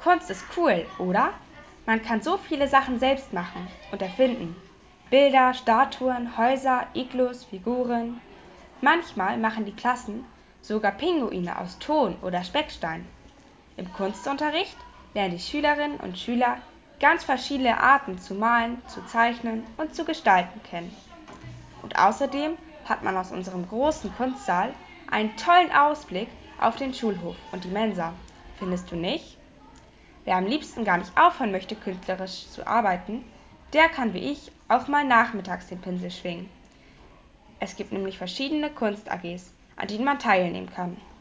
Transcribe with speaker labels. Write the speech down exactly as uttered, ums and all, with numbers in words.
Speaker 1: Kunst ist cool, oder? Man kann so viele Sachen selbst machen und erfinden. Bilder, Statuen, Häuser, Iglus, Figuren. Manchmal machen die Klassen sogar Pinguine aus Ton oder Speckstein. Im Kunstunterricht lernen die Schülerinnen und Schüler ganz verschiedene Arten zu malen, zu zeichnen und zu gestalten kennen. Und außerdem hat man aus unserem großen Kunstsaal einen tollen Ausblick auf den Schulhof und die Mensa. Findest du nicht? Wer am liebsten gar nicht aufhören möchte, künstlerisch zu arbeiten, der kann wie ich auch mal nachmittags den Pinsel schwingen. Es gibt nämlich verschiedene Kunst-A Gs, an denen man teilnehmen kann.